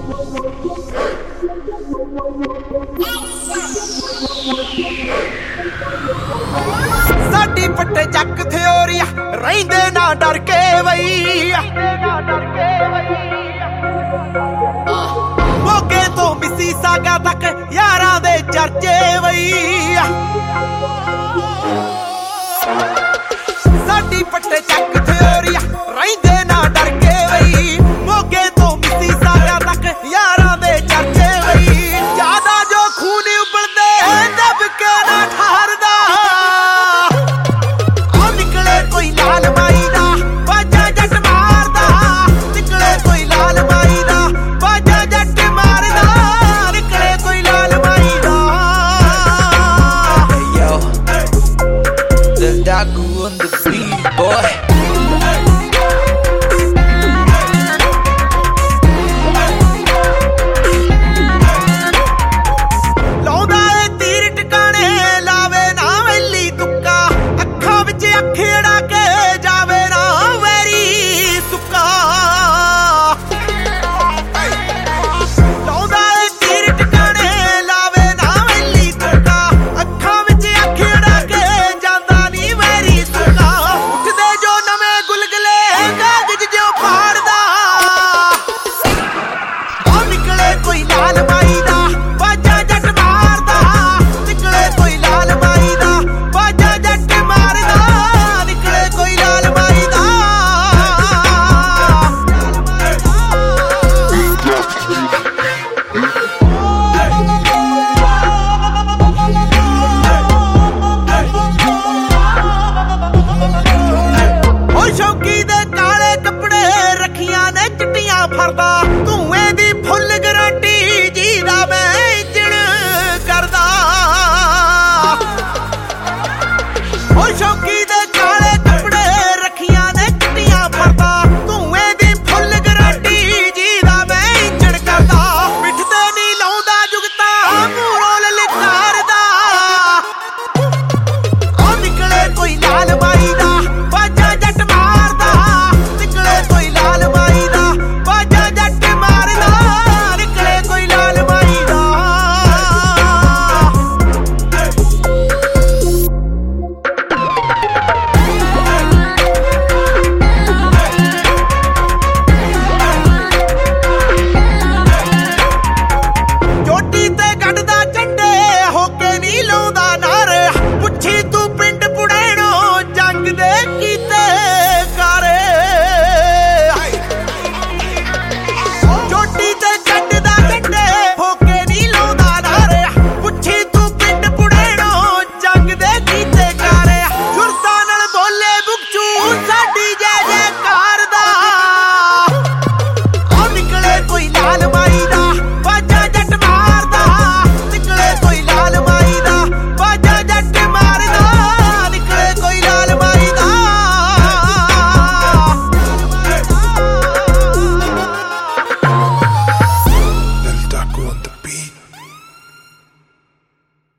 साडी पट्टे चक थ्योरिया रहिंदे ना डर के बई मोगे तो मिसीसागा तक यारां दे चर्चे बई साडी पट्टे चक थ्योरिया रहिंदे ना डर के बई मोगे तो मिसीसागा तक यारां दे चर्चे बई ज्यादा जो खून उबलदे दब के ना ठहरदा कोई लाल माई दा बाजा जट मारदा निकले कोई लाल माई दा बाजा जट मारदा निकले कोई लाल माई दा Hey yo, the Dagu on the beat boy ਲਾਉਂਦਾ ਏ ਤੀਰ ਟਿਕਾਣੇ ਲਾਵੇ ਨਾ ਵੈਲੀ ਤੁੱਕਾ ਅੱਖਾਂ ਵਿੱਚ ਅੱਖੇੜਾ ਕੇ ਜਾਵੇ ਨਾ ਵੈਰੀ ਸੁੱਕਾ ਲਾਉਂਦਾ ਏ ਤੀਰ ਟਿਕਾਣੇ ਲਾਵੇ ਨਾ ਵੈਲੀ ਤੁੱਕਾ ਅੱਖਾਂ ਵਿੱਚ ਅੱਖੇੜਾ ਕੇ ਜਾਂਦਾ ਨੀ ਵੈਰੀ ਸੁੱਕਾ ਉੱਠਦੇ ਜੋ ਨਵੇਂ ਗੁਲਗਲੇ ਕਾਗਜ਼ ਜੋ ਫਾੜਦਾ ਉਹ ਨਿਕਲੇ ਕੋਈ ਲਾਲ ਮਾਈ ਦਾ ਬਾਜਾ ਜੱਟ ਮਾਰਦਾ ਨਿਕਲੇ ਕੋਈ ਲਾਲ ਮਾਈ ਦਾ ਬਾਜਾ ਜੱਟ ਮਾਰਦਾ ਨਿਕਲੇ ਕੋਈ ਲਾਲ ਮਾਈ ਦਾ ਉਹ ਸ਼ੌਕੀ ਦੇ ਕਾਲੇ ਕੱਪੜੇ ਰੱਖੀਆਂ ਨੇ ਚਿੱਟੀਆਂ ਫਰਦਾ